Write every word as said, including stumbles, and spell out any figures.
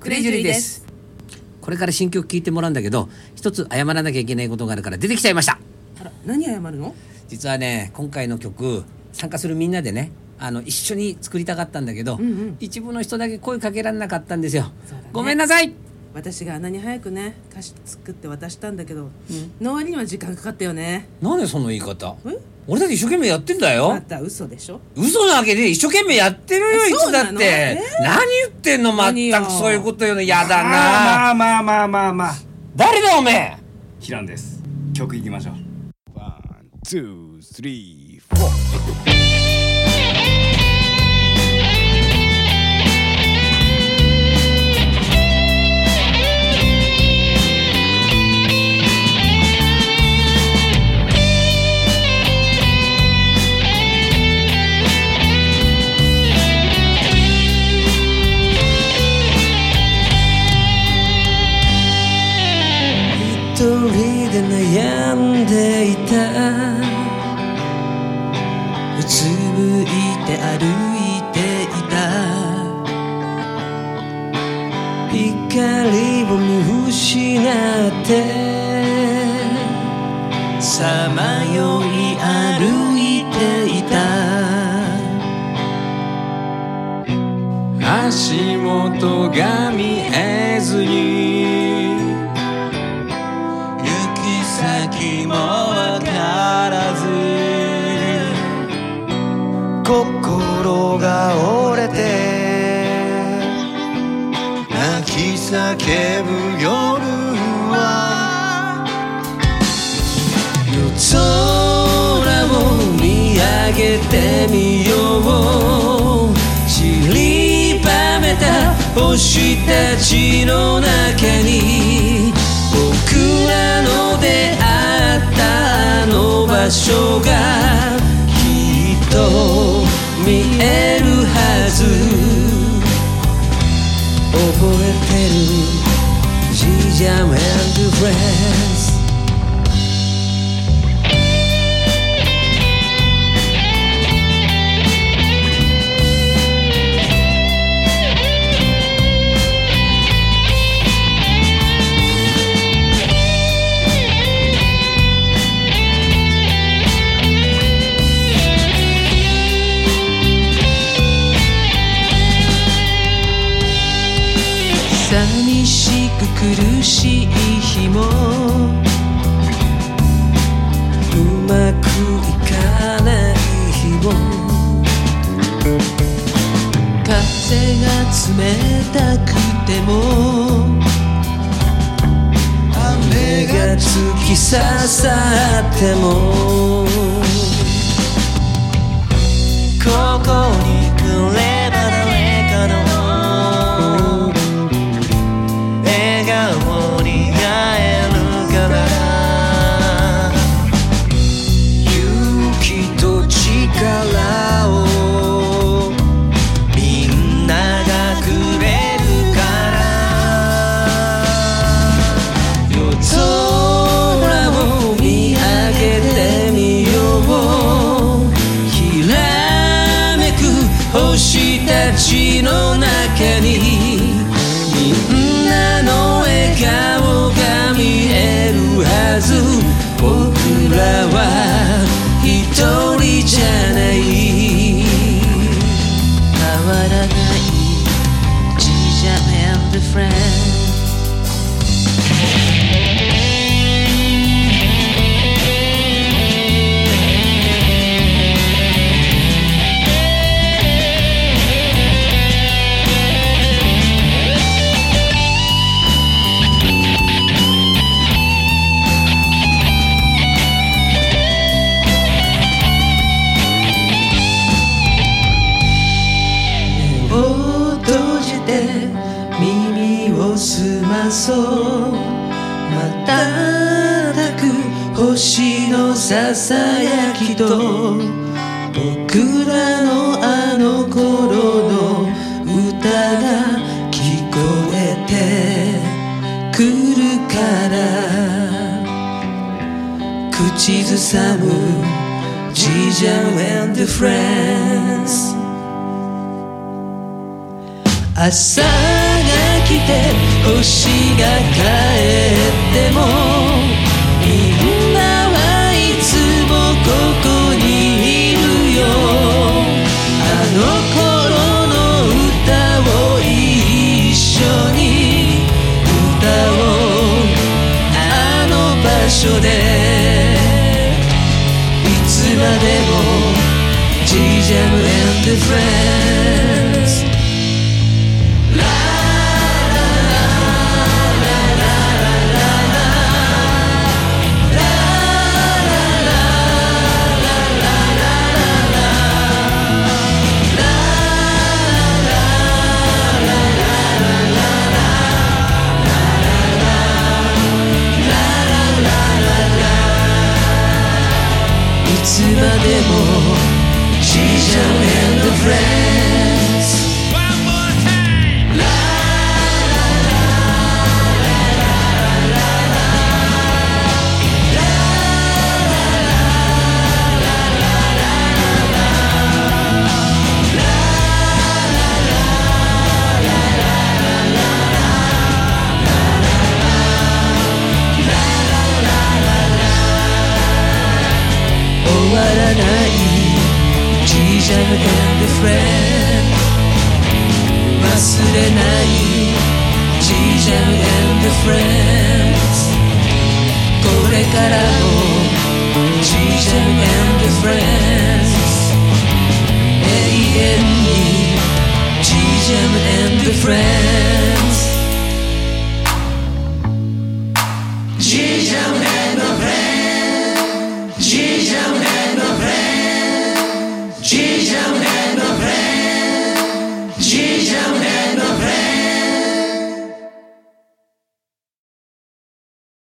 クレイジュリーです。これから新曲聴いてもらうんだけど、一つ謝らなきゃいけないことがあるから出てきちゃいました。 あら、何謝るの？ 実はね、今回の曲参加するみんなでね、あの一緒に作りたかったんだけど、うんうん、一部の人だけ声かけられなかったんですよ、ね、ごめんなさい。 私があんなに早くね歌詞作って渡したんだけど、うん、の割には時間かかったよね。 なんでその言い方？え俺だって一生懸命やってんだよ。 また嘘でしょ。 嘘なわけで一生懸命やってるよ、いつだって、えー、何言ってんの、全くそういうことよね。やだな。 まあまあまあまあまあ、 誰だおめえ。 ヒランです。曲いきましょう。ワン、ツー、スリー、フォー。 一人で悩んでいた、うつむいて歩いていた、光を見失ってさまよい歩いていた、足元が見えずに先もわからず、心が折れて泣き叫ぶ夜は、夜空を見上げてみよう、散りばめた星たちの中に僕らの出会ったあの場所がきっと見えるはず、覚えてる G Jam and Friends。寂しく苦しい日もうまくいかない日も、風が冷たくても雨が突き刺さっても、ここに来れば誰かの星たちの中にみんなの笑顔が見えるはず、僕らは一人じゃない、変わらない G Jam and Friends。耳を澄まそう、瞬く星のささやきと、僕らのあの頃の歌が聞こえてくるから、口ずさむ G Jam and Friends。朝が来てが帰ってもみんなはいつもここにいるよ。あの頃の歌を一緒に歌おう、あの場所でいつまでも G-Jam and the Friends。 いつまでも G-Jam and the Friends。 One more time。 La la la la la la終わらないG-Jam and the Friends。 忘れない G-Jam and the Friends。 これからも G-Jam and the Friends。 永遠に G-Jam and the Friends。